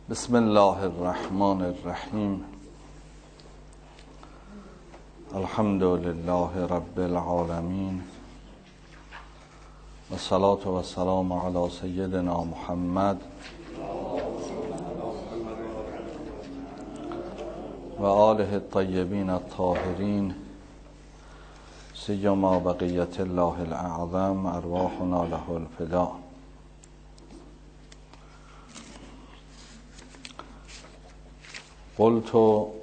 بسم الله الرحمن الرحیم. الحمد لله رب العالمین و الصلاة و السلام علی سیدنا محمد و آله الطیبین الطاهرین سیما بقیت الله الاعظم ارواحنا له الفداء. قلت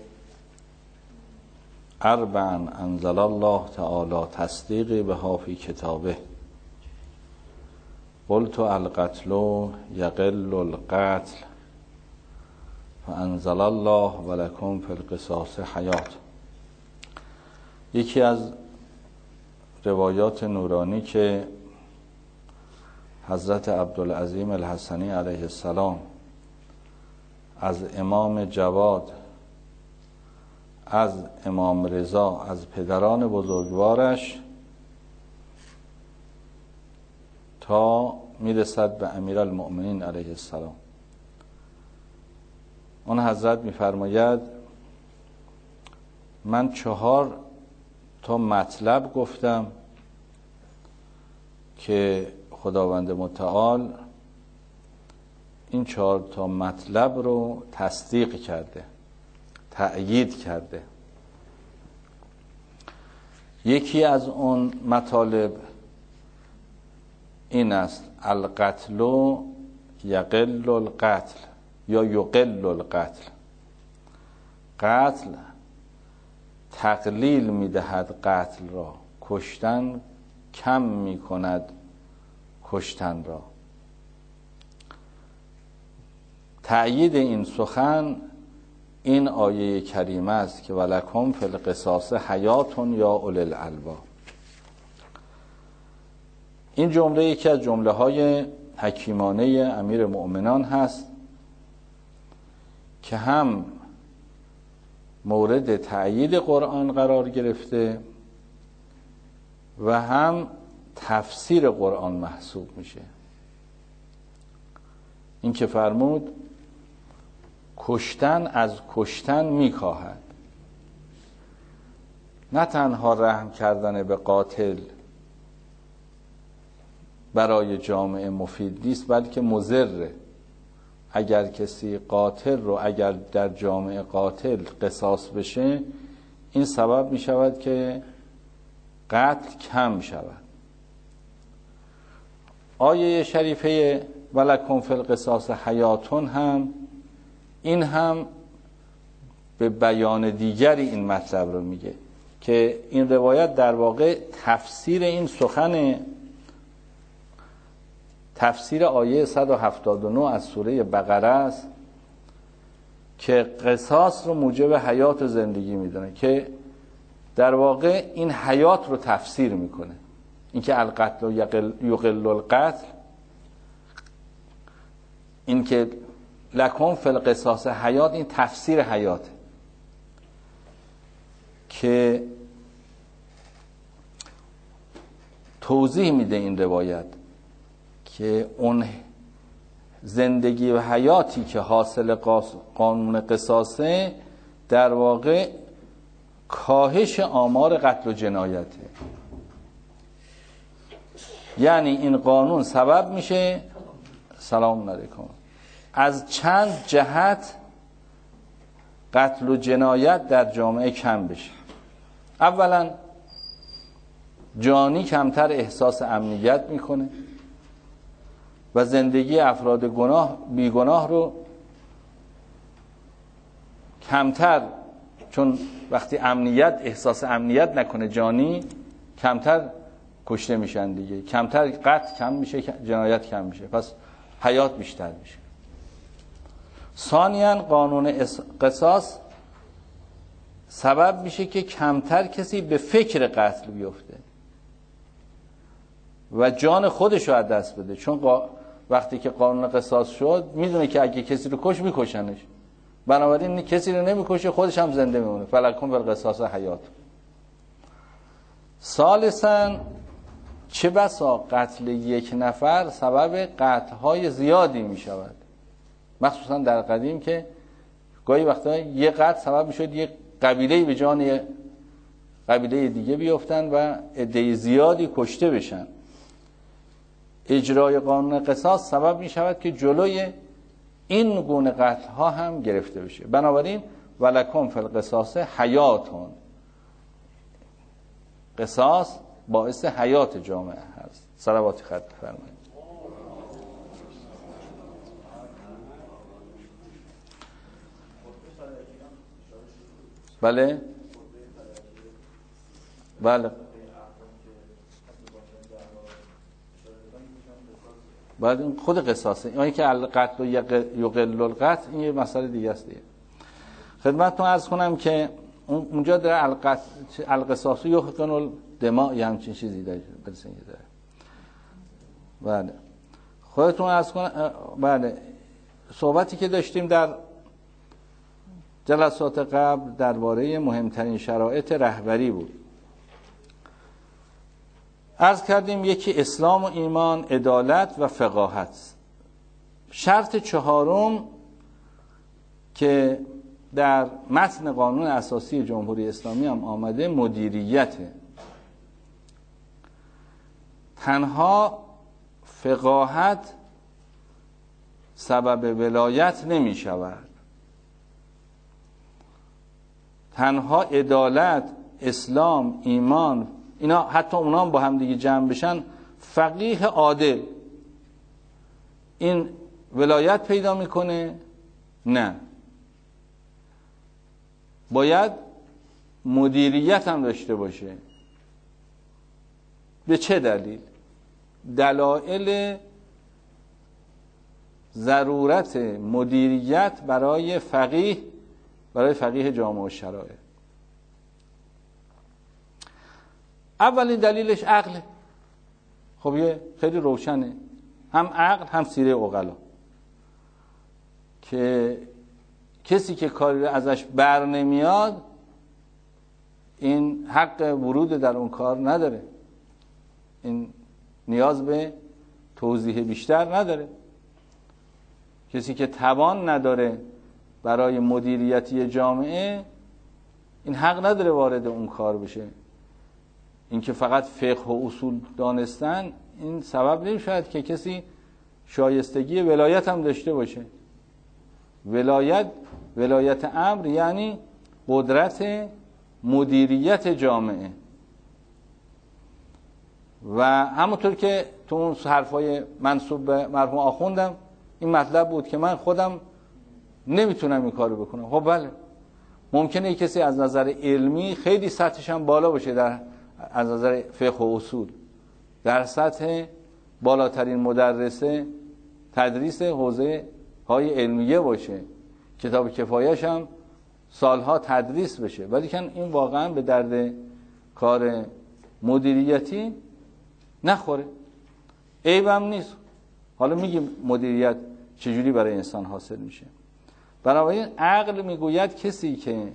اربعا انزل الله تعالی تصدیقی بها فی کتابه. قلت القتل یقل القتل فانزل الله ولکم فی القصاص حیات. یکی از روایات نورانی که حضرت عبدالعظیم الحسنی علیه السلام از امام جواد، از امام رضا، از پدران بزرگوارش تا میرسد به امیرالمؤمنین علیه السلام. اون حضرت میفرماید من 4 تا مطلب گفتم که خداوند متعال این 4 تا مطلب رو تصدیق کرده، تأیید کرده. یکی از اون مطالب این است: القتل یقل القتل یا یقل القتل. قتل تقلیل میدهد قتل را، کشتن کم میکند کشتن را. تأیید این سخن این آیه کریمه است که ولکم فی القصاص حیات یا اولی الالباب. این جمله یکی از جمله های حکیمانه امیر مؤمنان هست که هم مورد تأیید قرآن قرار گرفته و هم تفسیر قرآن محسوب میشه. این که فرمود کشتن از کشتن میکاهد. نه تنها رحم کردن به قاتل برای جامعه مفید نیست، بلکه مضره. اگر کسی قاتل رو، اگر در جامعه قاتل قصاص بشه، این سبب میشود که قتل کم شود. آیه شریفه ولکم فی القصاص حیاتون این هم به بیان دیگری این مطلب رو میگه که این روایت در واقع تفسیر این سخن، تفسیر آیه 179 از سوره بقره است که قصاص رو موجب حیات و زندگی میدونه، که در واقع این حیات رو تفسیر میکنه. این که القتل یقل القتل، این که لکم فی القصاص حیات، این تفسیر حیاته که توضیح میده این روایت که اون زندگی و حیاتی که حاصل قانون قصاصه در واقع کاهش آمار قتل و جنایته. یعنی این قانون سبب میشه، سلام علیکم، از چند جهت قتل و جنایت در جامعه کم بشه. اولا جانی کمتر احساس امنیت میکنه و زندگی افراد بیگناه رو کمتر، چون وقتی احساس امنیت نکنه جانی، کمتر کشته میشن دیگه، کمتر قتل کم میشه، جنایت کم میشه، پس حیات بیشتر میشه. ثانیاً قانون قصاص سبب میشه که کمتر کسی به فکر قتل بیفته و جان خودش رو از دست بده، چون وقتی که قانون قصاص شد میدونه که اگه کسی رو کش میکشنش، بنابراین کسی رو نمیکشه، خودش هم زنده میمونه. فلکم فی القصاص حیات. ثالثاً چه بسا قتل یک نفر سبب قتل‌های زیادی میشود. مخصوصا در قدیم که گاهی وقتا یه قتل سبب میشد یه قبیله به جان یه قبیله دیگه بیفتن و عده زیادی کشته بشن. اجرای قانون قصاص سبب می شود که جلوی این گونه قتل ها هم گرفته بشه. بنابراین ولکم فی القصاص حیاتون، قصاص باعث حیات جامعه هست. صلوات خط بفرمایید. بله بله بعد این خود قصاصه. اینی که القتل و یقل القتل این یه مسئله دیگه است دیگه. خدمتتون عرض کنم که اونجا در القصاص یحقن الدماء یه همچین چیزی داره برسن که داره. بله خودتون عرض کنم. بله صحبتی که داشتیم در جلسات قبل درباره مهمترین شرایط رهبری بود. عرض کردیم یکی اسلام و ایمان، عدالت و فقاهت. شرط چهارم که در متن قانون اساسی جمهوری اسلامی هم آمده مدیریته. تنها فقاهت سبب ولایت نمی شود. تنها عدالت، اسلام، ایمان، اینا حتی اونا هم با هم دیگه جمع بشن، فقیه عادل این ولایت پیدا میکنه؟ نه، باید مدیریت هم داشته باشه. به چه دلیل؟ دلایل ضرورت مدیریت برای فقیه جامعه و شرایع. اولین دلیلش عقله. خب یه خیلی روشنه، هم عقل هم سیره عقلا، که کسی که کاری ازش بر نمیاد این حق ورود در اون کار نداره، این نیاز به توضیح بیشتر نداره. کسی که توان نداره برای مدیریتی جامعه این حق نداره وارد اون کار بشه. اینکه فقط فقه و اصول دانستن این سبب نمیشه که کسی شایستگی ولایت هم داشته باشه. ولایت امر یعنی قدرت مدیریت جامعه. و همونطور که تو اون حرفای منسوب به مرحوم آخوندم این مطلب بود که من خودم نمیتونم این کارو بکنم. خب بله، ممکنه کسی از نظر علمی خیلی سطحش هم بالا باشه، از نظر فقه و اصول در سطح بالاترین مدرسه تدریس حوزه های علمیه باشه، کتاب کفایش هم سالها تدریس بشه، ولی که این واقعا به درد کار مدیریتی نخوره. عیبم نیست. حالا میگیم مدیریت چجوری برای انسان حاصل میشه. بنابراین عقل میگوید کسی که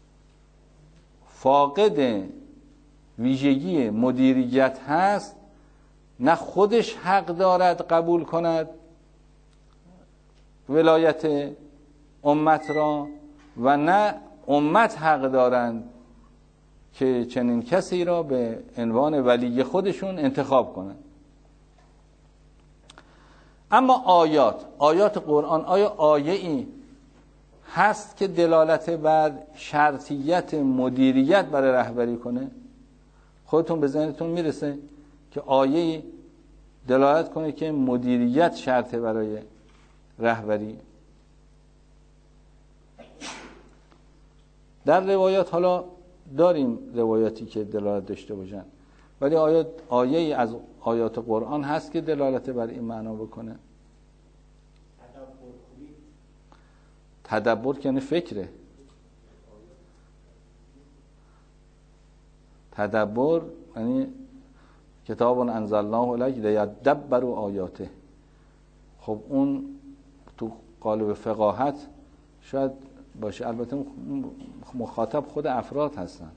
فاقد ویژگی مدیریت هست، نه خودش حق دارد قبول کند ولایت امت را و نه امت حق دارند که چنین کسی را به عنوان ولی خودشون انتخاب کنند. اما آیات قرآن، آیا آیه‌ای هست که دلالت بر شرطیت مدیریت برای رهبری کنه؟ خودتون به ذهنتون میرسه که آیه‌ای دلالت کنه که مدیریت شرطه برای رهبری؟ در روایات حالا داریم روایاتی که دلالت داشته باشن، ولی آیه‌ای از آیات قرآن هست که دلالت بر این معنا بکنه؟ تدبر که یعنی فکره. تدبر یعنی کتاب انزلناه الیک لیدبروا آیاته. خب اون تو قالب فقاهت شاید باشه، البته مخاطب خود افراد هستن.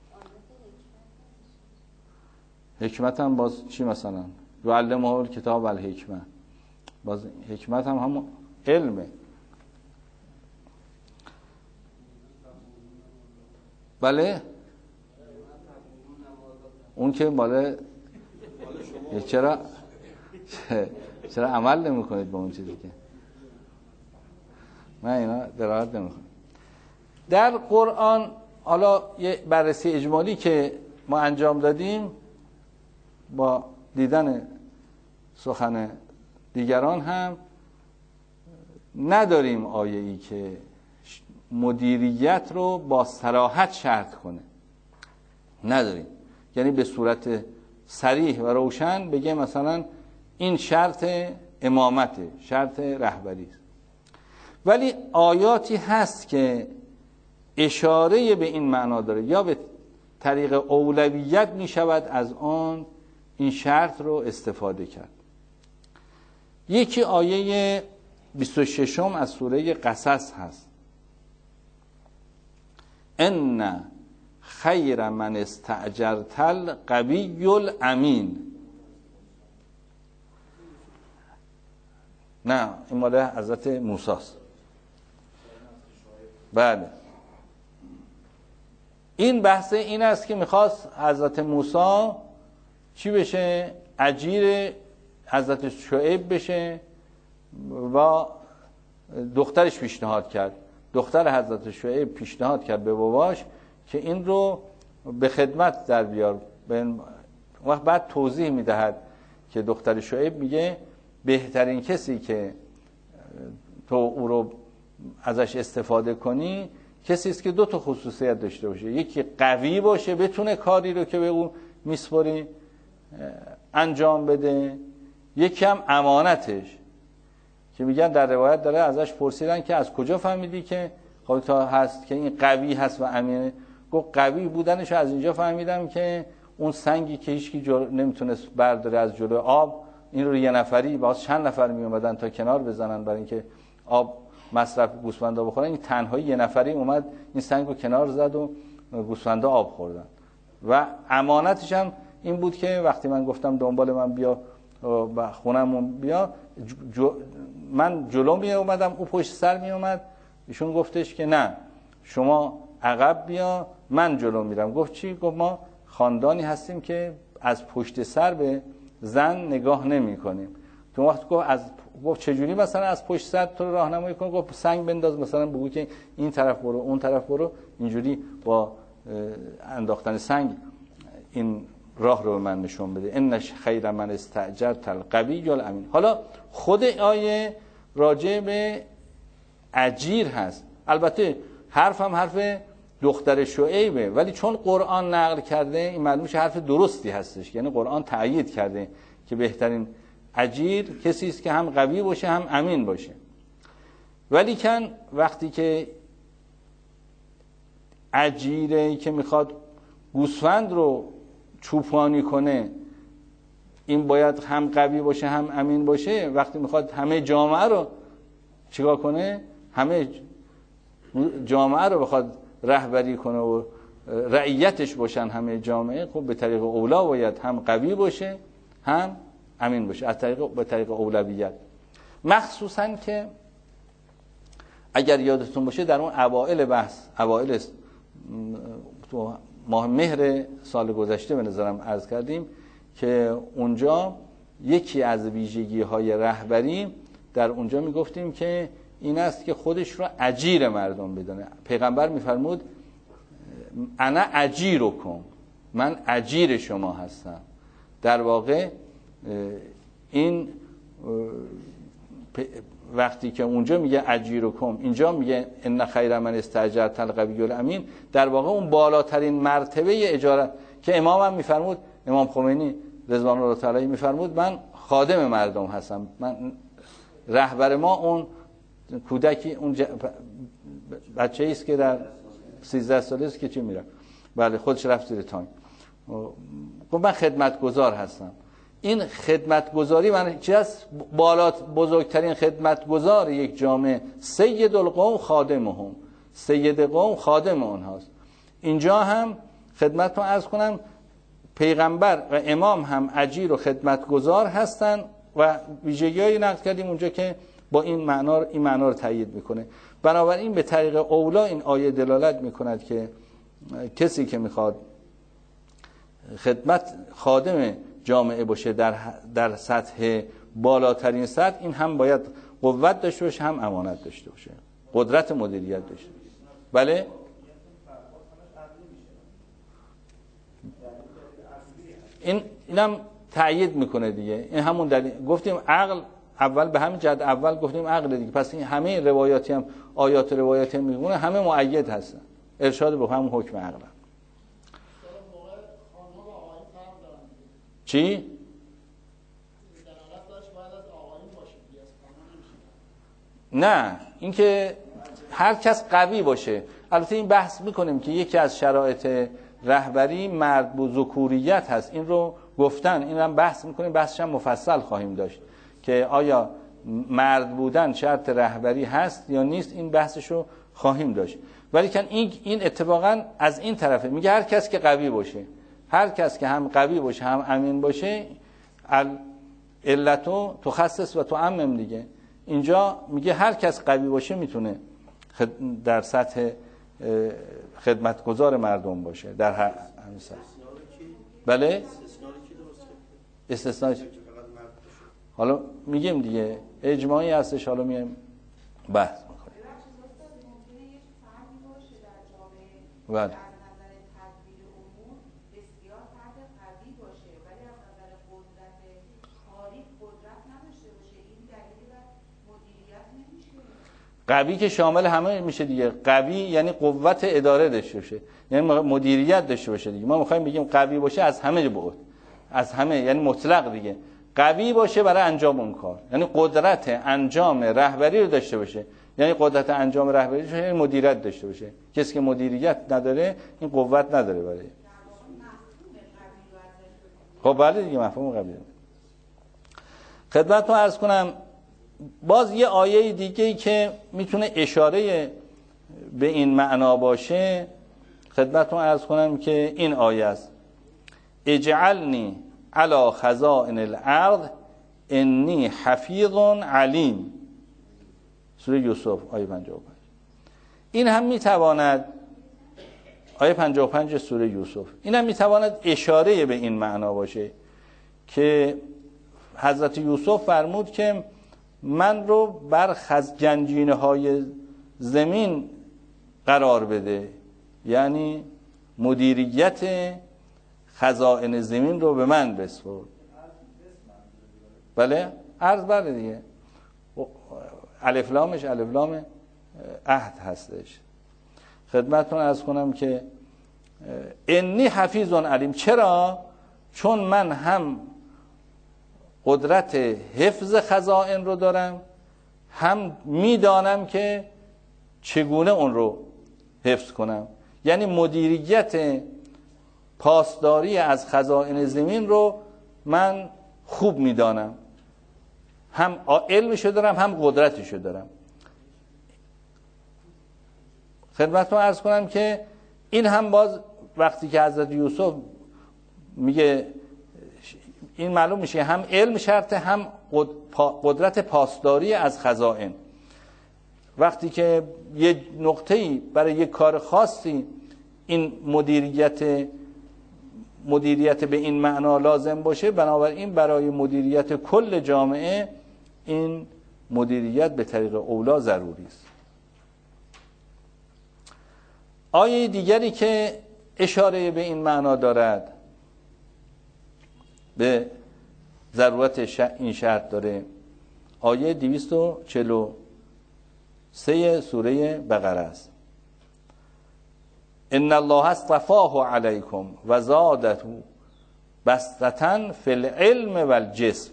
حکمت هم باز چی مثلا؟ یعلمه الکتاب والحکمه، باز حکمت هم علمه، بله اون که مال چرا عمل نمی کنید با اون چیزی که من اینا دراحت نمی کنم. در قرآن حالا یه بررسی اجمالی که ما انجام دادیم با دیدن سخن دیگران هم نداریم آیه‌ای که مدیریت رو با صراحت شرط کنه، نداریم. یعنی به صورت صریح و روشن بگه مثلا این شرط امامته، شرط رهبری است. ولی آیاتی هست که اشاره به این معنا داره، یا به طریق اولویت می شود از آن این شرط رو استفاده کرد. یکی آیه 26 از سوره قصص هست. ان خیر من استأجرت القوی الامین. نه این مال حضرت موسی است. بله این بحث این است که میخواست حضرت موسی چی بشه؟ اجیر حضرت شعیب بشه و دخترش پیشنهاد کرد. دختر حضرت شعیب پیشنهاد کرد به باباش که این رو به خدمت در بیار. وقت بعد توضیح میدهد که دختر شعیب میگه بهترین کسی که تو او رو ازش استفاده کنی کسی است که دو تا خصوصیت داشته باشه، یکی قوی باشه بتونه کاری رو که به او میسپاری انجام بده، یکی هم امانتش، که میگن در روایت داره ازش پرسیدن که از کجا فهمیدی که خودت هست که این قوی هست و امینه؟ گفت قوی بودنش از اینجا فهمیدم که اون سنگی که هیچکی نمیتونست برداره از جلو آب، این رو یه نفری باز چند نفر می اومدن تا کنار بزنن برای اینکه آب مصرف گوسفندا بخورن، این تنهایی یه نفری اومد این سنگ رو کنار زد و گوسفندا آب خوردن. و امانتش هم این بود که وقتی من گفتم دنبال من بیا و خونمون بیا، من جلو می اومدم او پشت سر می اومد، ایشون گفتش که نه شما عقب بیا من جلو میرم. گفت چی؟ گفت ما خاندانی هستیم که از پشت سر به زن نگاه نمی کنیم. تو وقت گفت چجوری مثلا از پشت سر تو راهنمایی کنم؟ گفت سنگ بنداز مثلا بگو که این طرف برو اون طرف برو، اینجوری با انداختن سنگ این راه رو به من نشون بده. انش خیر من استأجرت القوی الامین. حالا خود آیه راجع به اجیر هست. البته حرفم حرف دختر شعیبه، ولی چون قرآن نقل کرده این معلوم شه حرف درستی هستش، یعنی قرآن تأیید کرده که بهترین اجیر کسی است که هم قوی باشه هم امین باشه. ولی کن وقتی که اجیره که میخواد گوسفند رو چوپانی کنه این باید هم قوی باشه هم امین باشه، وقتی میخواد همه جامعه رو چیکار کنه، همه جامعه رو بخواد رهبری کنه و رعیتش باشن همه جامعه، خب به طریق اولا باید هم قوی باشه هم امین باشه، از به طریق اولویت. مخصوصا که اگر یادتون باشه در اون اوائل بحث، اوائل تو ماه مهر سال گذشته به نظرم عرض کردیم که اونجا یکی از ویژگی‌های رهبری در اونجا میگفتیم که این است که خودش رو اجیر مردم بدونه. پیغمبر میفرمود انا اجیرکم، من اجیر شما هستم. در واقع این وقتی که اونجا میگه اجیرکم، اینجا میگه ان خیر من استأجرت القوی الامین، در واقع اون بالاترین مرتبه اجارت که امام هم میفرمود، امام خمینی رضوان الله تعالی میفرمود من خادم مردم هستم، من رهبر ما اون کودکی اون بچه‌ای است که در 13 ساله است که چی میره، بله خودش رفت زیر تانک، من خدمتگزار هستم. این خدمتگزاری من چی است؟ بزرگترین خدمتگزار یک جامعه سید القوم خادمهم، سید قوم خادم اونهاست. اینجا هم خدمتتون عرض کنم پیغمبر و امام هم اجیر و خدمتگزار هستن و ویژگی‌هایی نقل کردیم اونجا که با این معنا رو تایید میکنه. بنابراین به طریق اولا این آیه دلالت میکند که کسی که میخواد خدمت خادم جامعه باشه در سطح بالاترین سطح، این هم باید قوت داشته باشه، هم امانت داشته باشه، قدرت مدیریت داشته باشه. بله اینم تأیید میکنه دیگه. این همون دلیل گفتیم عقل اول، به همین جهت اول گفتیم عقل دیگه. پس این همه روایاتی هم آیات روایاتی هم میگونه همه مؤید هستن، ارشاد به همون حکم عقل. چی؟ نه، اینکه هر کس قوی باشه. البته این بحث میکنیم که یکی از شرایط رهبری مرد و ذکوریت هست، این رو گفتن، این هم بحث میکنیم، بحثش هم مفصل خواهیم داشت که آیا مرد بودن شرط رهبری هست یا نیست، این بحثش رو خواهیم داشت. ولی که این اتفاقا از این طرفه میگه هر کس که قوی باشه، هر کس که هم قوی باشه هم امین باشه، علتو تخصص و تعمم دیگه. اینجا میگه هر کس قوی باشه میتونه در سطح خدمتگزار مردم باشه در همین سطح. بله استثناء حالا میگیم دیگه اجماعی هستش، حالا میایم بحث میکنیم. بله قوی که شامل همه میشه دیگه. قوی یعنی قوت اداره داشته باشه، یعنی مدیریت داشته باشه دیگه. ما میخوایم بگیم قوی باشه از همه بعد، از همه، یعنی مطلق دیگه. قوی باشه برای انجام اون کار، یعنی قدرت انجام رهبری رو داشته باشه، یعنی قدرت انجام رهبری رو یعنی مدیریت داشته باشه. کسی که مدیریت نداره این قوت نداره برای. خب بله دیگه مفهوم قوی. خدمتتون عرض کنم باز یه آیه دیگه‌ای که میتونه اشاره به این معنا باشه، خدمتتون عرض کنم که این آیه است: اجعلنی علی خزائن الارض انی حفیظ علیم. سوره یوسف آیه 55. این هم میتواند، آیه 55 سوره یوسف، این هم میتواند اشاره به این معنا باشه که حضرت یوسف فرمود که من رو بر گنجینه های زمین قرار بده، یعنی مدیریت خزائن زمین رو به من بسپرد. بله عرض بله دیگه، الف لامش الف لام عهد هستش. خدمتتون عرض کنم که انی حفیظ علیم. چرا؟ چون من هم قدرت حفظ خزائن رو دارم، هم میدانم که چگونه اون رو حفظ کنم. یعنی مدیریت پاسداری از خزائن زمین رو من خوب میدانم، هم علمشو دارم هم قدرتشو دارم. خدمتتون عرض کنم که این هم باز وقتی که حضرت یوسف میگه این معلوم میشه هم علم شرطه هم قدرت پاسداری از خزائن. وقتی که یه نقطه‌ای برای یک کار خاصی این مدیریت به این معنا لازم باشه، بنابراین برای مدیریت کل جامعه این مدیریت به طریق اولا ضروری است. آیه دیگری که اشاره به این معنا دارد، به ضرورت این شرط داره، آیه 243 سوره بقره است: ان الله اصطفاه علیکم و زاده بسطة فی العلم و الجسم.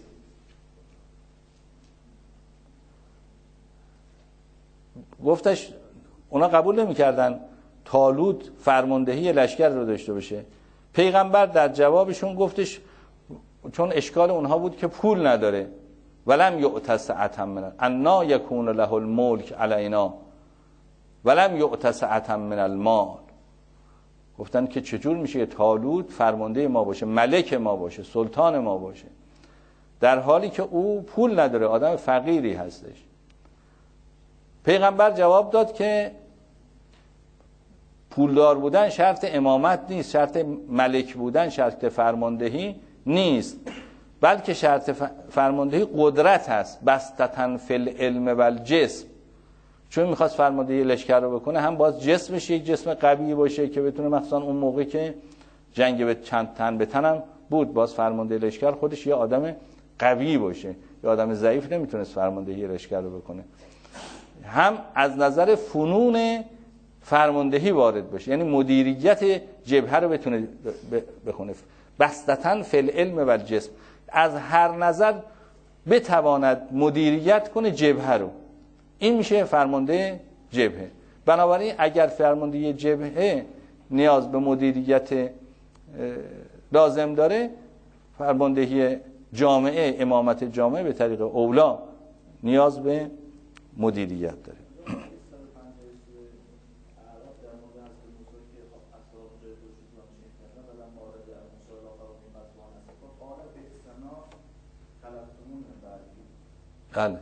گفتش اونا قبول نمی‌کردن طالوت فرماندهی لشکر رو داشته باشه. پیغمبر در جوابشون گفتش، چون اشکال اونها بود که پول نداره، ولم یؤت سعة من انا یکون له الملک علینا ولم یؤت سعة من المال. گفتن که چجور میشه طالوت فرمانده ما باشه، ملک ما باشه، سلطان ما باشه، در حالی که او پول نداره، آدم فقیری هستش. پیغمبر جواب داد که پولدار بودن شرط امامت نیست، شرط ملک بودن شرط فرماندهی نیست، بلکه شرط فرماندهی قدرت هست. بسطتن فی العلم و الجسم، چون میخواست فرماندهی لشکر رو بکنه هم باز جسمش یک جسم قوی باشه که بتونه، مثلا اون موقع که جنگ به چند تن به تنم بود، باز فرمانده لشکر خودش یه آدم قوی باشه، یه آدم ضعیف نمیتونست فرماندهی لشکر رو بکنه. هم از نظر فنون فرماندهی وارد باشه، یعنی مدیریت جبهه رو بتونه بخونه. بسطتن فی العلم و الجسم، از هر نظر بتواند مدیریت کنه جبهه رو، این میشه فرمانده جبهه. بنابراین اگر فرمانده جبهه نیاز به مدیریت لازم داره، فرماندهی جامعه، امامت جامعه به طریق اولا نیاز به مدیریت داره. بله.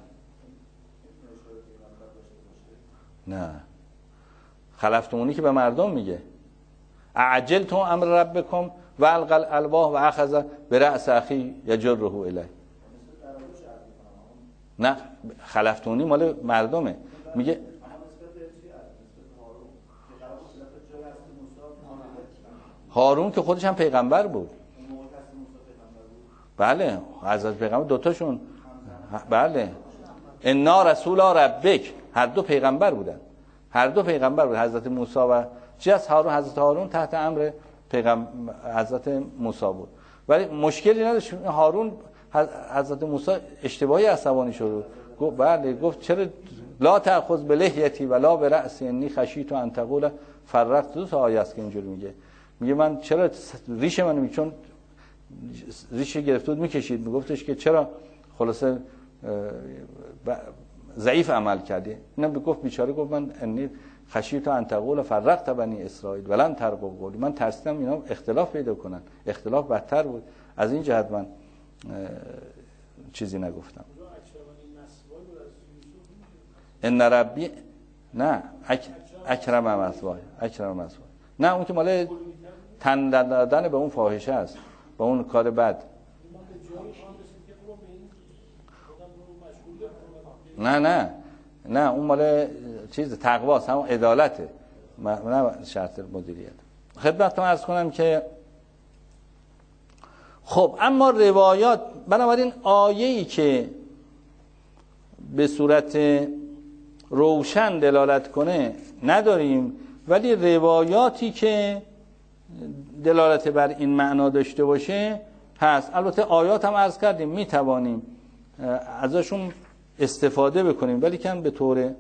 نه، خلفتمونی که به مردم میگه اعجلتم امر ربکم و القى الالواح و اخذ برأس اخی یجره الیه. نه، خلفتمونی مال مردمه. میگه هارون که خودش هم پیغمبر بود. بله، حضرت پیغمبر دوتاشون. بله، انا رسول ربک، هر دو پیغمبر بودن، هر دو پیغمبر بود. حضرت موسی و هارون، حضرت هارون تحت امر حضرت موسی بود، ولی مشکلی نداشت. هارون حضرت موسی اشتباهی عصبانی شد، گفت بله، گفت چرا لا تأخذ بلحیتی ولا برأسی انی خشیت ان تقول فرقت. دو تا آیه است که اینجوری میگه من چرا ریش منو چون ریش گرفته بود میکشید، میگفتش که چرا خلاصه ضعیف عمل کردی. اینم گفت بیچاره، گفت من انی خشیت ان تقول فرقت بنی اسرائیل ولن ترقب قولی، من ترسیدم اینا اختلاف پیدا کنن، اختلاف بدتر بود. از این جهت من چیزی نگفتم. ان ربی، نه اکرم مثواه، اکرم مثواه، نه اون که مال تن دادن به اون فاحشه است، به اون کار بد. نه اون مال چیز تقواست، همون عدالته، نه شرط مدیریت. خدمتتون عرض کنم که خب اما روایات، بنابراین آیه‌ای که به صورت روشن دلالت کنه نداریم، ولی روایاتی که دلالت بر این معنا داشته باشه هست. البته آیات هم عرض کردیم میتوانیم ازشون استفاده بکنیم، ولی کن به طور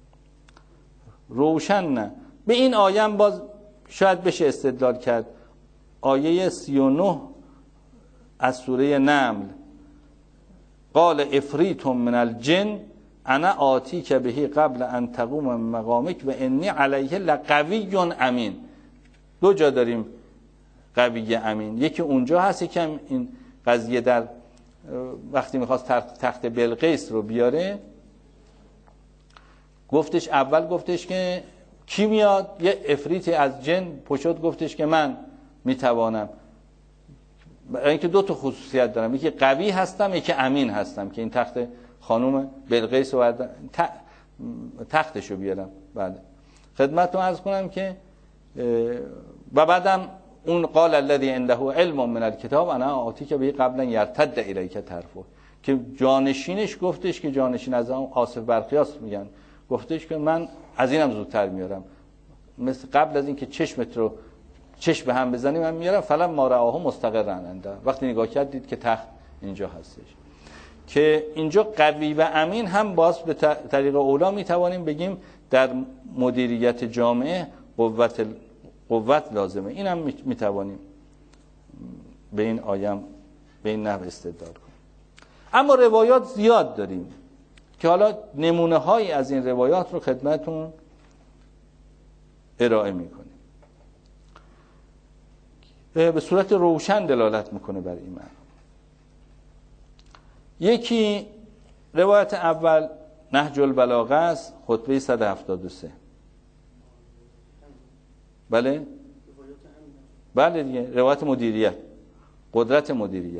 روشن نه. به این آیه هم باز شاید بشه استدلال کرد. آیه 39 از سوره نمل، قال افریت من الجن انا آتیک بهی قبل ان تقوم من مقامک و انی علیه لقوی امین. دو جا داریم قوی امین، یکی اونجا هست، یکم این قضیه در وقتی میخواست تخت بلقیس رو بیاره، گفتش اول گفتش که کی میاد، یه افریتی از جن پشت گفتش که من میتوانم. برای اینکه دو تا خصوصیت دارم، یکی قوی هستم، یکی امین هستم که این تخت خانوم بلقیس رو تختشو بیارم. بله، خدمتتون عرض کنم که و بعدم اون قال الذی عنده علم من الکتاب انا آتیک به قبلا یرتد الیک طرفه، که جانشینش گفتش که جانشین از اون آصف برخیاس میگن، گفتش که من از اینم زودتر میارم، مثل قبل از این که چشمت رو چشم به هم بزنی من میارم. فلم ما رآه مستقرا عنده، وقتی نگاه کرد دید که تخت اینجا هستش. که اینجا قوی و امین هم باز به طریق اولا میتوانیم بگیم در مدیریت جامعه قوت لازمه. این هم میتوانیم به این آیه به این نحو استدلال کنیم. اما روایات زیاد داریم که حالا نمونه هایی از این روایات رو خدمتون ارائه میکنیم، به صورت روشن دلالت میکنه بر این معنی. یکی روایت اول نهج البلاغه است، خطبه 173. بله بله دیگه، روایت مدیریت، قدرت مدیریت.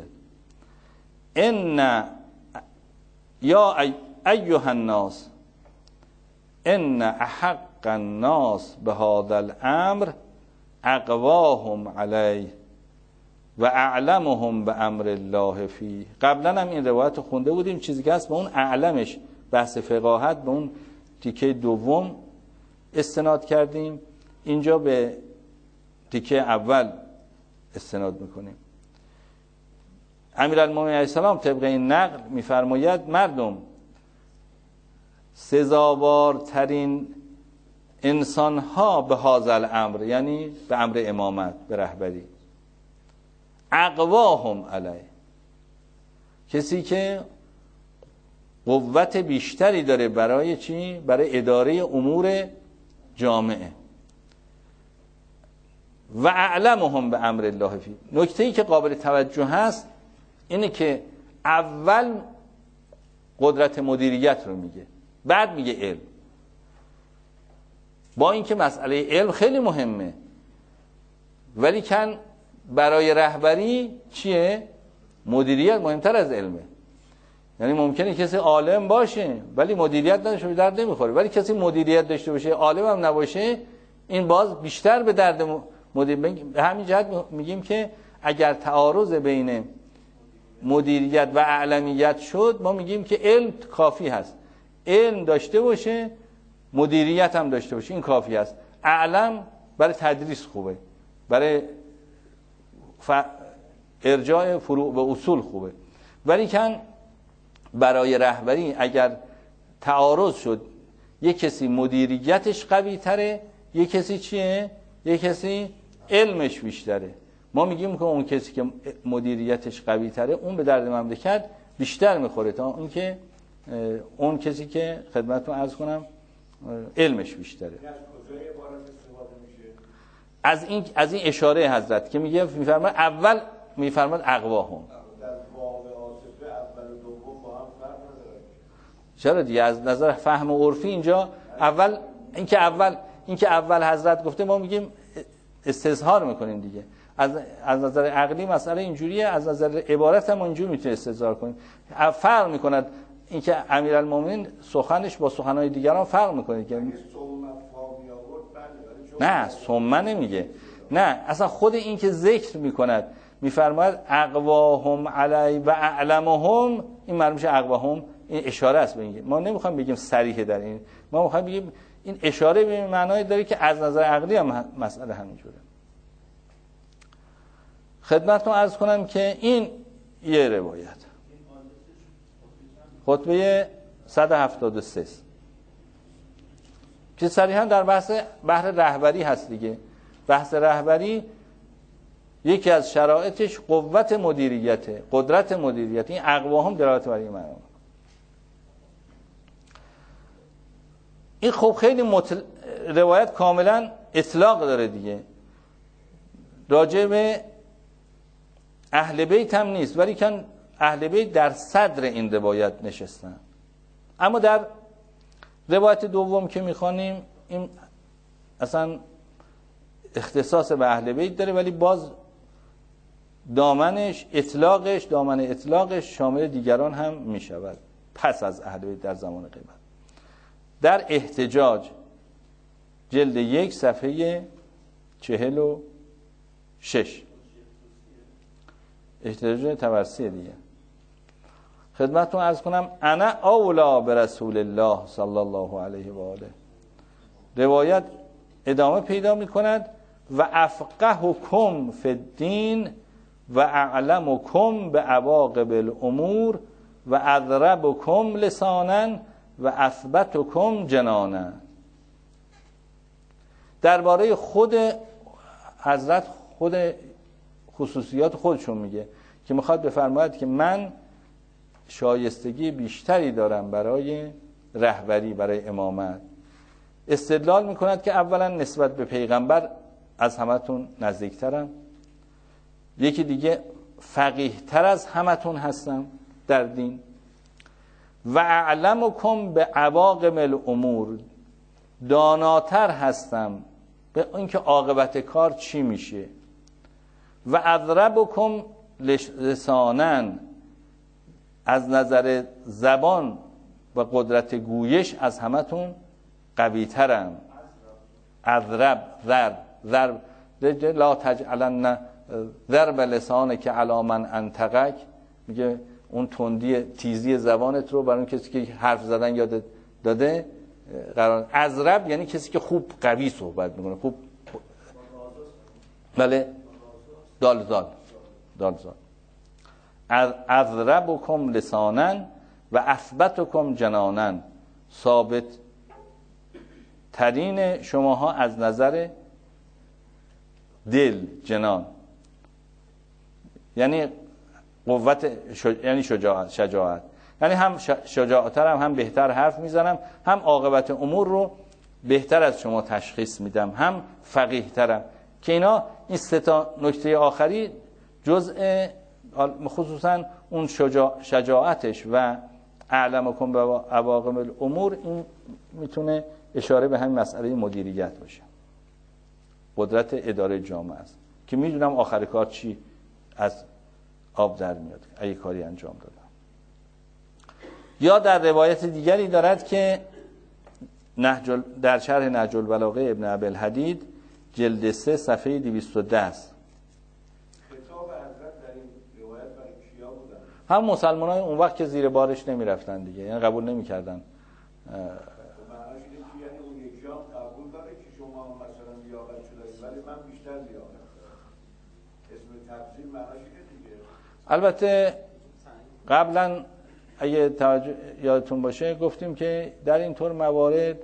ان یا ایها الناس ان احق الناس بهذا الامر اقواهم علیه و اعلمهم به امر الله فیه. قبلا هم این روایت خونده بودیم. چیزی که هست به اون اعلمش، بحث فقاهت، به اون تیکه دوم استناد کردیم. اینجا به تیکه اول استناد میکنیم. امیرالمومنین علیه السلام طبق این نقل میفرماید مردم سزاوارترین انسانها به هذا الامر، یعنی به امر امامت، به رهبری، اقواهم علیه، کسی که قوت بیشتری داره برای چی؟ برای اداره امور جامعه. و اعلمهم به امر الله فی. نکته‌ای که قابل توجه هست اینه که اول قدرت مدیریت رو میگه، بعد میگه علم. با اینکه مسئله علم خیلی مهمه، ولی کن برای رهبری چیه؟ مدیریت مهمتر از علمه. یعنی ممکنه کسی عالم باشه ولی مدیریت نداشته باشه، درد نمیخوره. ولی کسی مدیریت داشته باشه، عالم هم نباشه، این باز بیشتر به درد به همین جهت میگیم که اگر تعارض بین مدیریت و اعلمیت شد، ما میگیم که علم کافی هست. علم داشته باشه، مدیریت هم داشته باشه، این کافی هست. اعلم برای تدریس خوبه، برای ارجاع فروع و اصول خوبه، ولی کن برای رهبری اگر تعارض شد، یک کسی مدیریتش قوی تره، یک کسی چیه؟ یک کسی علمش بیشتره. ما میگیم که اون کسی که مدیریتش قوی تره اون به درد مملکت بیشتر میخوره تا اون که اون کسی که خدمتتون عرض کنم علمش بیشتره. از این اشاره حضرت که میگه میفرماد اول میفرماد اقواهم. چرا دیگه؟ از نظر فهم عرفی اینجا اول اینکه اول حضرت گفته، ما میگیم استظهار میکنیم دیگه. از نظر عقلی مسئله اینجوریه، از نظر عبارت هم اینجوری میتونه استظهار کنیم. فرق میکند اینکه امیرالمومنین سخنش با سخنهای دیگران فرق میکنه که نه ثم نمیگه، نه اصلا خود این که ذکر میکند، میفرماید اقواهم علی و اعلمهم، این معلوم میشه اقواهم این اشاره است به این. ما نمیخوایم بگیم صریح در این، ما میخوایم بگیم این اشاره به معنای داره که از نظر عقلی هم مسئله همینجوره. خدمتتون عرض کنم که این یه روایت خطبه 173 که صریحا در بحر رهبری هست دیگه. بحث رهبری یکی از شرایطش قوت مدیریته، قدرت مدیریت. این اقواهم دلالت بر این معنی. این خب خیلی روایت کاملا اطلاق داره دیگه، راجع به اهل بیت هم نیست، ولی کن اهل بیت در صدر این روایت نشستن. اما در روایت دوم که میخوانیم این اصلا اختصاص به اهل بیت داره، ولی باز دامن اطلاقش شامل دیگران هم میشود پس از اهل بیت در زمان قیامت. در احتجاج جلد 1 صفحه 46 احتجاج تبرسی دیگه. خدمتتون عرض کنم انا اولا برسول الله صلی الله علیه و آله. روایت ادامه پیدا میکند و افقهکم فی الدین و اعلمکم به عواقب الامور و اضربکم لسانا و اثبتکم جنانا. درباره خود حضرت، خود خصوصیات خودشون میگه که میخواد بفرماید که من شایستگی بیشتری دارم برای رهبری، برای امامت. استدلال میکند که اولا نسبت به پیغمبر از همتون نزدیکترم، یکی دیگه فقیه تر از همتون هستم در دین، و اعلمکم به عواقب الامور، داناتر هستم به اینکه عاقبت کار چی میشه. و اضربکم لسانا، از نظر زبان و قدرت گویش از همتون قوی ترم. اضرب ضرب لا تجعلن ضرب لسانک علی من انطقک، میگه اون تندی تیزی زبانت رو برای اون کسی که حرف زدن یاد داده قرار. اضرب یعنی کسی که خوب قوی صحبت میکنه، خوب. بله دال زال. اضربکم لسانا و اثبتکم جنانا، ثابت ترین شماها از نظر دل، جنان یعنی قوت، یعنی شجاعت، یعنی هم شجاعترم، هم بهتر حرف میزنم، هم عاقبت امور رو بهتر از شما تشخیص میدم، هم فقیه ترم. که اینا این سه تا نکته آخری جزء خصوصا اون شجاعتش و اعلمکم به عواقب الامور، این میتونه اشاره به همین مسئله مدیریت باشه، قدرت اداره جامعه است که میدونم آخر کار چی از آب در میاد اگه کاری انجام دادم. یا در روایت دیگری دارد که در شرح نهج البلاغه ابن ابی‌الحدید جلد 3 صفحه 210 است. خطاب حضرت در این روایت برای کیا بودن؟ هم مسلمانان اون وقت که زیر بارش نمی رفتن دیگه، یعنی قبول نمی کردن. معناش اینه که یعنی اون یکی هم قبول داره که شما مثلا لیاقت شدید ولی من بیشتر لیاقت دارم. اسم تفضیل معناش اینه دیگه. البته قبلا اگه یادتون باشه گفتیم که در این طور موارد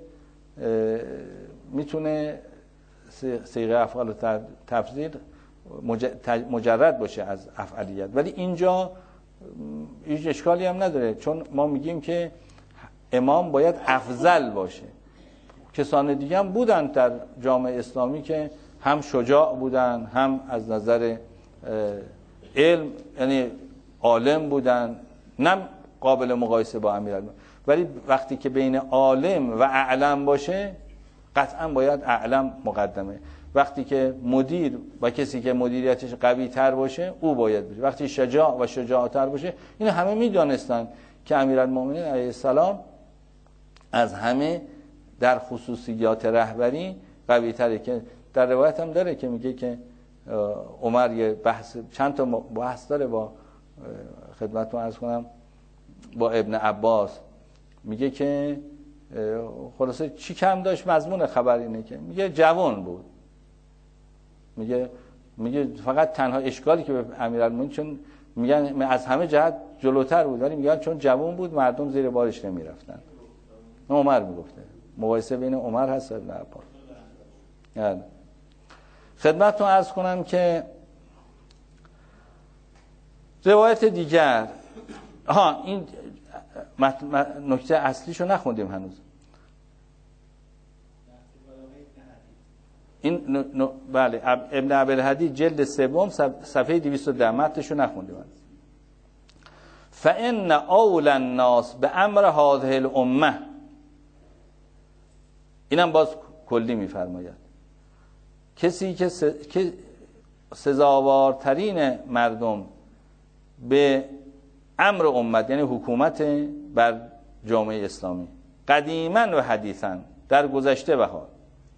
میتونه صیغه افعال تفضیل مجرد باشه از افعالیت، ولی اینجا هیچ اشکالی هم نداره، چون ما میگیم که امام باید افضل باشه. کسان دیگه هم بودن در جامعه اسلامی که هم شجاع بودن، هم از نظر علم یعنی عالم بودن، نه قابل مقایسه با امیرالمومنین، ولی وقتی که بین عالم و اعلم باشه قطعا باید اعلم مقدمه. وقتی که مدیر و کسی که مدیریتش قوی تر باشه او باید باشه. وقتی شجاع و شجاعتر باشه، این همه میدانستن که امیرالمومنین علیه السلام از همه در خصوصیات رهبری قوی تره. که در روایت هم داره که میگه که عمر یه بحث، چند تا بحث داره با خدمتتون عرض کنم با ابن عباس، میگه که خلاصه چی کم داشت، مضمون خبر اینه که میگه جوان بود، میگه فقط تنها اشکالی که به امیرالمومنین، چون میگن از همه جهت جلوتر بود، ولی میگن چون جوان بود مردم زیر بارش نمیرفتن. عمر میگفته، مقایسه بین عمر هست و ابن عباس. یعنی خدمتتون عرض کنم که روایت دیگر، این نکته اصلیشو نخوندیم هنوز. این بله ابن ابی‌الحدید جلد 3 صفحه 210 متنشو نخوندیم. فإن اول الناس بأمر هذه الامه، اینم باز کلی میفرماید، کسی که سزاوارترین مردم به امر امت یعنی حکومت بر جامعه اسلامی، قدیما و حدیثا، در گذشته و حال،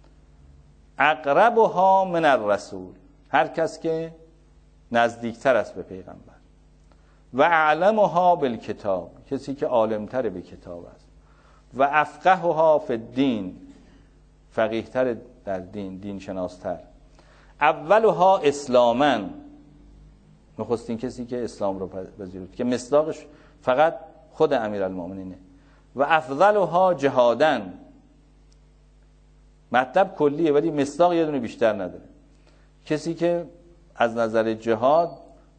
اقربها من الرسول، هر کس که نزدیکتر است به پیغمبر، و اعلمها بالکتاب، کسی که عالمتر به کتاب است، و افقهها فی الدین، فقیه‌تر در دین، دین شناستر، اولها اسلاما، نخستین کسی که اسلام رو پذیرفت که مصداقش فقط خود امیرالمومنینه، و افضلها جهادا، مطلب کلیه ولی مصداق یه دونه بیشتر نداره، کسی که از نظر جهاد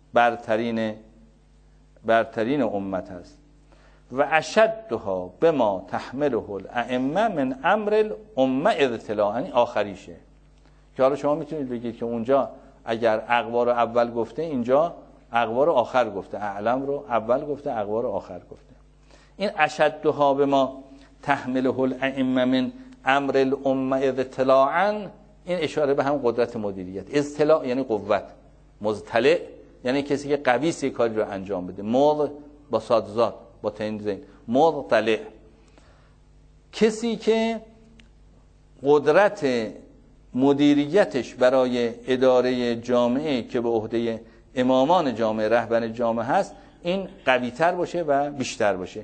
برترین امت هست، و اشدها بما تحمله الائمه من امر الامه اذتلاعا، آخریشه که حالا شما میتونید بگید که اونجا اگر اقوا رو اول گفته، اینجا اقوا رو آخر گفته، اعلم رو اول گفته، اقوا رو آخر گفته. این اشدها بما تحمله الائمه من امر الامه اذتلاعا، این اشاره به هم قدرت مدیریت. اطلاع یعنی قوت، مطلع یعنی کسی که قوی است کاری رو انجام بده. مول با صادزاد با تنزین، مطلع کسی که قدرت مدیریتش برای اداره جامعه که به عهده امامان جامعه، رهبر جامعه هست، این قوی‌تر باشه و بیشتر باشه.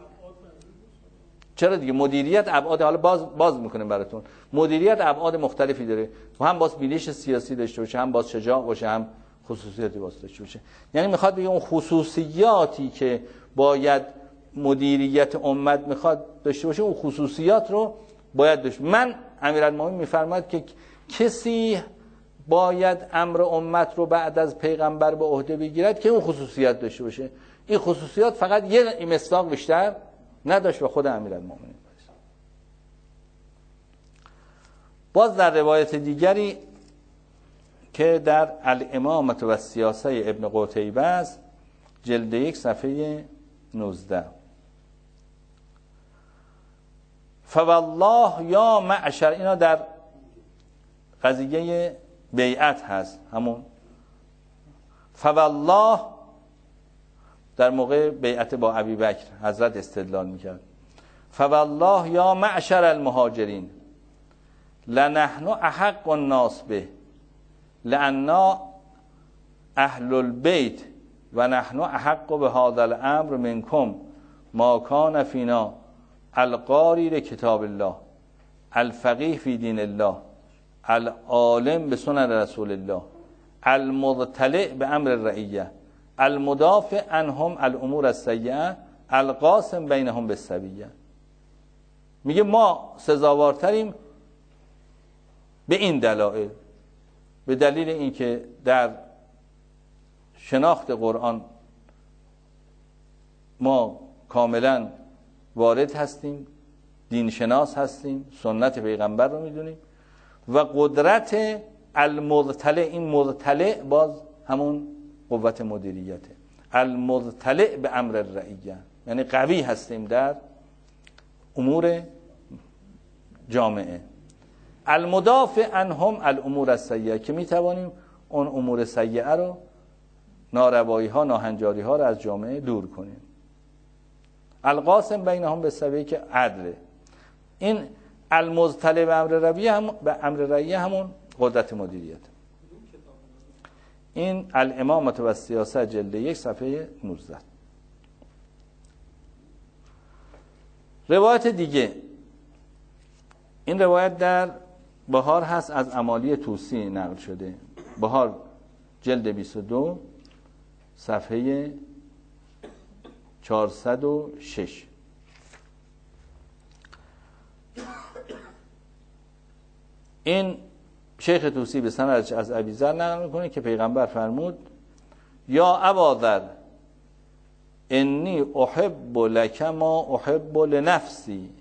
چرا دیگه مدیریت ابعاد، حالا باز میکنیم براتون، مدیریت ابعاد مختلفی داره، هم باز بینش سیاسی داشته باشه، هم باز شجاع باشه، هم خصوصیاتی باز داشته باشه. یعنی میخواد بگه اون خصوصیاتی که باید مدیریت امت میخواد داشته باشه، اون خصوصیات رو باید داشته. من امیرالمومنین میفرماید که کسی باید امر امت رو بعد از پیغمبر به عهده بگیرد که اون خصوصیات داشته باشه. این خصوصیات فقط یه مصداق بیشتر نداشت و خود امیرالمومنین. باز در روایت دیگری که در الامامة و السیاسه ابن قتیبه است، جلد 1 صفحه 19: فوالله یا معشر، اینا در قضیه بیعت هست، همون فوالله در موقع بیعت با ابوبکر حضرت استدلال میکرد. فوالله یا معشر المهاجرین لنحن احق الناس به لأننا اهل البیت و نحن احق به هذا الامر منکم ما کان فینا القاری لکتاب الله الفقیه فی دین الله العالم به سنن رسول الله المطلع به امر الرعیه المدافع عنهم الامور السیئه القاسم بینهم بالسویه. میگه ما سزاوارتریم به این دلایل، به دلیل اینکه در شناخت قرآن ما کاملا وارد هستیم، دین شناس هستیم، سنت پیغمبر رو میدونیم و قدرت المطلع، این مطلع باز همون قوت مدیریته، المطلع به امر الرعیه، یعنی قوی هستیم در امور جامعه. المدافع عنهم الامور السیئه، که میتوانیم اون امور سیئه رو، ناروایی ها، ناهنجاری ها رو از جامعه دور کنیم. القاسم بینهم بالسویه که عدله. این المطلع به امر رعیه همون قدرت مدیریت. این الامامة و السیاسه جلد 1 صفحه 19. روایت دیگه، این روایت در بهار هست، از امالی طوسی نقل شده. بهار جلد 22 صفحه 406. این شیخ طوسی به سندش از ابیذر نقل میکنه که پیغمبر فرمود: یا اباذر انی احب لک ما احب لنفسی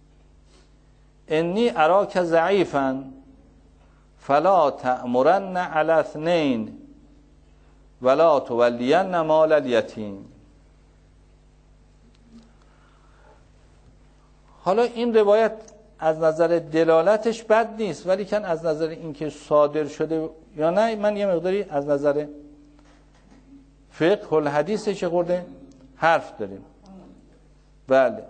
انی اراک ضعیفا فلا تأمرن علی اثنین ولا تولین مال الیتیم. حالا این روایت از نظر دلالتش بد نیست، ولی کن از نظر اینکه صادر شده یا نه، من یه مقداری از نظر فقه الحدیثش خورده حرف داریم. بله،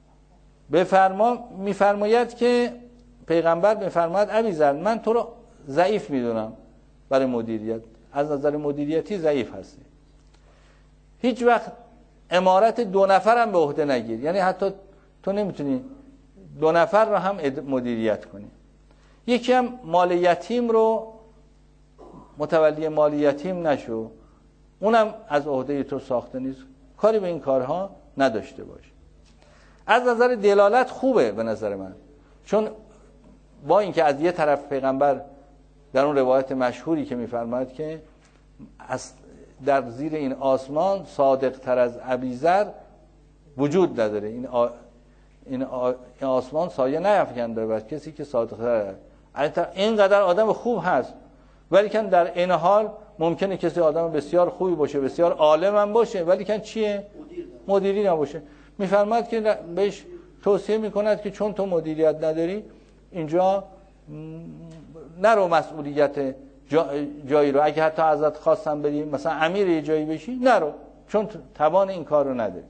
میفرماید که پیغمبر میفرماید ابیذر من تو رو ضعیف میدونم برای مدیریت، از نظر مدیریتی ضعیف هستی، هیچ وقت امارت 2 نفرم به عهده نگیر، یعنی حتی تو نمیتونی 2 نفر رو هم مدیریت کنی. یکی هم مال یتیم رو متولی مال یتیم نشو، اونم از عهده تو ساخته نیست، کاری به این کارها نداشته باش. از نظر دلالت خوبه به نظر من، چون با اینکه از یه طرف پیغمبر در اون روایت مشهوری که میفرماید که در زیر این آسمان صادق تر از ابیذر وجود نداره، این آسمان سایه نیفکنده بر کسی که صادق تر. اینقدر آدم خوب هست، ولی کن در این حال ممکنه کسی آدم بسیار خوبی باشه، بسیار عالم هم باشه، ولی کن چیه؟ مدیری نباشه. میفرماید که بهش توصیه میکند که چون تو مدیریت نداری، اینجا نرو مسئولیت جایی رو، اگه حتی ازت خواستم بریم مثلا امیر یه جایی بشی، نرو، چون توان این کار رو نداری.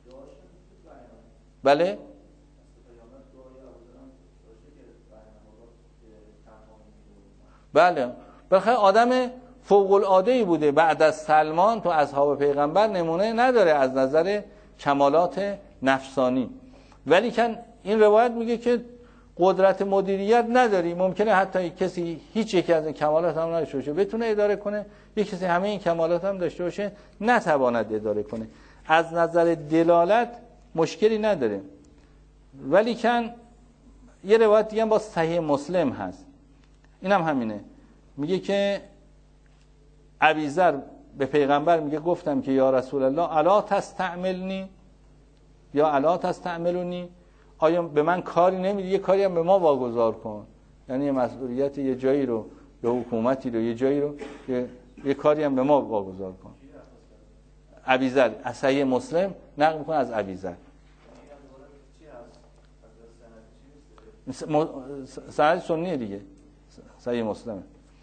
بله بله، بالاخره آدم فوق العاده ای بوده، بعد از سلمان تو اصحاب پیغمبر نمونه نداره از نظر کمالات نفسانی. ولی کن این روایت میگه که قدرت مدیریت نداری، ممکنه حتی کسی هیچ یکی از این کمالات هم نداشته باشه بتونه اداره کنه، یک کسی همه این کمالات هم داشته باشه نتواند اداره کنه. از نظر دلالت مشکلی نداره. ولی کن یه روایت دیگه با صحیح مسلم هست، اینم همینه، میگه که ابیذر به پیغمبر میگه گفتم که یا رسول الله الا تستعملنی یا الا تستعملونی، آیا به من کاری نمیدی، یه کاری هم به ما واگذار کن. یعنی یه مسئولیت یه جایی رو، یا حکومتی رو، یه جایی رو، یه کاری هم به ما واگذار کن. ابیذر از صحیح مسلم نقل میکنه از ابیذر. سند سنیه دیگه، صحیح مسلمه.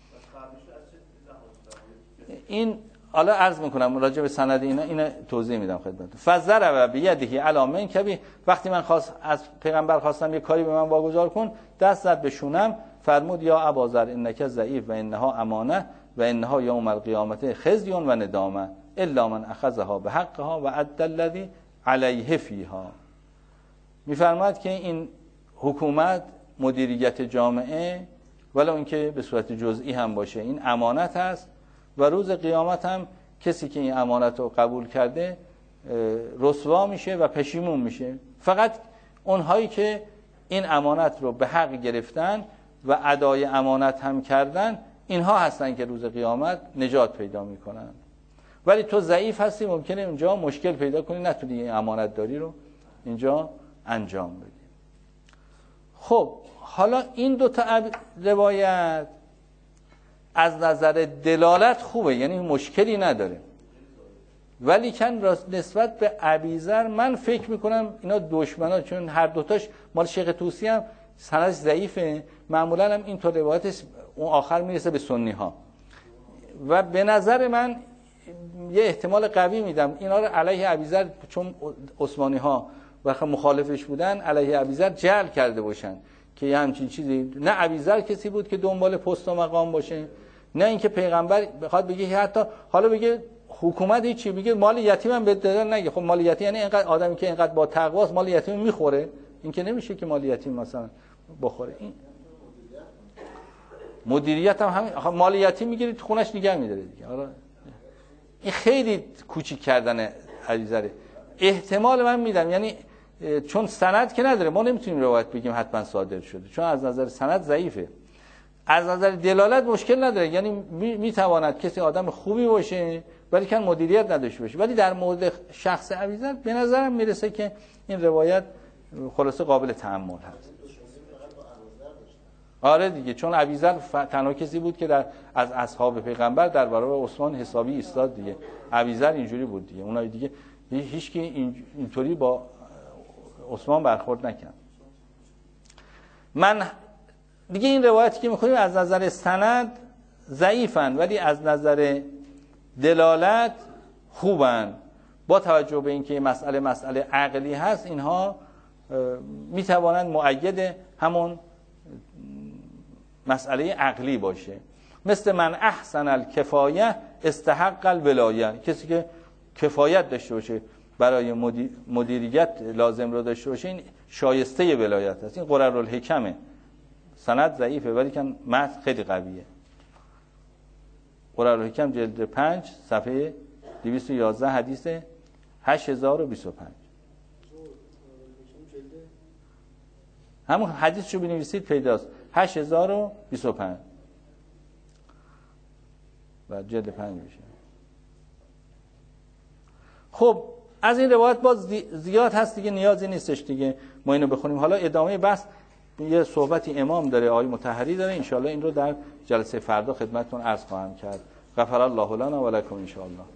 این حالا عرض میکنم راجع به سند اینا توضیح میدم خدمتتون. فضرب بیده علی منکبی، وقتی من از پیغمبر خواستم یه کاری به من واگذار کن، دست زد به شونم، فرمود یا اباذر انک ضعیف و انها امانه و انها یوم القیامت خزی و ندامه الا من اخذها بحقها و ادى الذی علیه فیها. میفرماد که این حکومت، مدیریت جامعه، ولو اینکه به صورت جزئی هم باشه، این امانت است و روز قیامت هم کسی که این امانت رو قبول کرده رسوا میشه و پشیمون میشه. فقط اونهایی که این امانت رو به حق گرفتن و ادای امانت هم کردن، اینها هستن که روز قیامت نجات پیدا میکنن. ولی تو ضعیف هستی، ممکنه اونجا مشکل پیدا کنی، نتونی این امانت داری رو اینجا انجام بدی. خب حالا این دو تا روایت از نظر دلالت خوبه، یعنی مشکلی نداره، ولی کن نسبت به ابیذر من فکر میکنم اینا دشمنا، چون هر دوتاش مال شیخ طوسی هم سندش ضعیفه، معمولا هم این تو روایتش اون آخر میرسه به سنی ها و به نظر من یه احتمال قوی میدم اینا رو علیه ابیذر، چون عثمانی ها وقتی مخالفش بودن علیه ابیذر جعل کرده باشن که یه همچین چیزی. نه ابیذر کسی بود که دنبال پست و مقام باشه، نه اینکه پیغمبر بخواد بگه حتی حالا بگه حکومت چی بگه مال یتیمم بده دادن، نگه خب مال یتیم یعنی اینقدر آدمی که اینقدر با تقواست مال یتیم میخوره، این که نمیشه که مال یتیم مثلا بخوره. این مدیریت هم همین، مال یتیم میگیری تو خونش نگه میداره دیگه. حالا این خیلی کوچیک کردن ابیذر. احتمال من میدم، یعنی چون سند که نداره ما نمیتونیم روایت بگیم حتما صادر شده، چون از نظر سند ضعیفه. از نظر دلالت مشکل نداره، یعنی میتواند کسی آدم خوبی باشه ولی کن مدیریت نداشته باشه. ولی در مورد شخص ابیذر به نظرم میرسه که این روایت خلاصه قابل تأمل هست. آره دیگه، چون ابیذر تنها کسی بود که از اصحاب پیغمبر در برابر عثمان حسابی ایستاد دیگه. ابیذر اینجوری بود دیگه، اونای دیگه هیچ کی اینطوری با عثمان برخورد نکرد. من دیگه این روایتی که می‌خونیم از نظر سند ضعیفن ولی از نظر دلالت خوبن. با توجه به اینکه مسئله عقلی هست، اینها میتوانند مؤید همون مسئله عقلی باشه. مثل من احسن الکفایه استحق الولایه، کسی که کفایت داشته باشه برای مدیریت لازم رو داشته باشه، این شایسته ولایت است. این قررالحکمه، سند ضعیفه ولی که متن خیلی قویه. قررالحکم جلد 5 صفحه 211 حدیث 8025. همون حدیث رو بنویسید پیداست، 8025 و جلد 5 میشه. خب از این روایت باز زیاد هست دیگه، نیازی نیستش دیگه ما اینو بخونیم. حالا ادامه بحث یه صحبتی امام داره، آقای مطهری داره، انشالله این رو در جلسه فردا خدمتتون عرض خواهم کرد. غفر الله لنا و لکم انشالله.